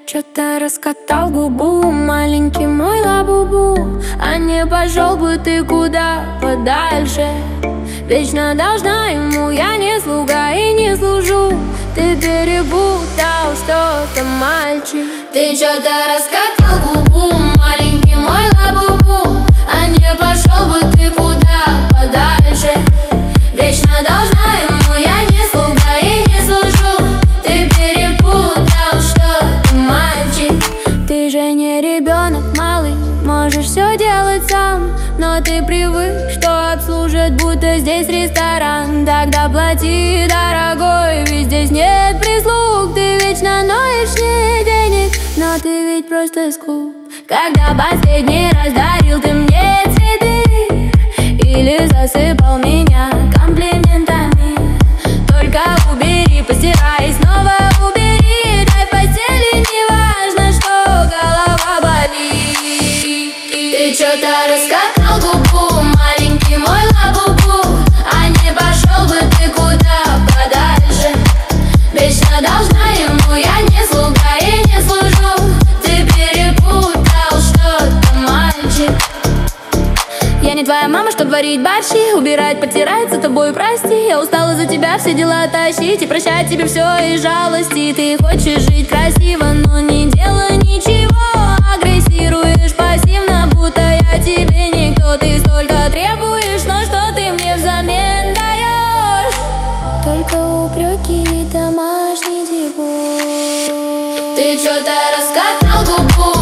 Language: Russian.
Чё-то раскатал губу, маленький мой лабубу. А не пошел бы ты куда подальше. Вечно должна ему, я не слуга и не служу. Ты перепутал что-то, мальчик. Ты чё-то раскатал губу, маленький мой лабубу. А не пошел бы ты куда подальше. Вечно должна ему, я не слуга и не служу. Ты перепутал что-то, мальчик. Ты же не ребенок малый, можешь все делать сам. Но ты привык, что обслужат, будто здесь ресторан. Тогда плати, дорогой, ведь здесь нет прислуг. Ты вечно ноешь, нет денег, но ты ведь просто скуп. Когда последний раз дарил ты мне цветы или засыпал меня комплиментами? Только убери, постирай, снова убери. Дай в постели, неважно, что голова болит. Ты чё-то раскатал губу, маленький мой лабубу. А не пошел бы ты куда подальше. Вечно должна ему, я не слуга и не служу. Ты перепутал что-то, мальчик. Я не твоя мама, чтоб варить борщи, убирать, потирать, за тобой прости. Я устала за тебя все дела тащить и прощать тебе все из жалости. Ты хочешь жить красиво, но не делай ничего. Агрессируешь пассивно, будто я тебе никто. Ты столько требуешь, но что ты мне взамен даешь? Только упреки и домашний дебош. Ты чё-то раскатал губу,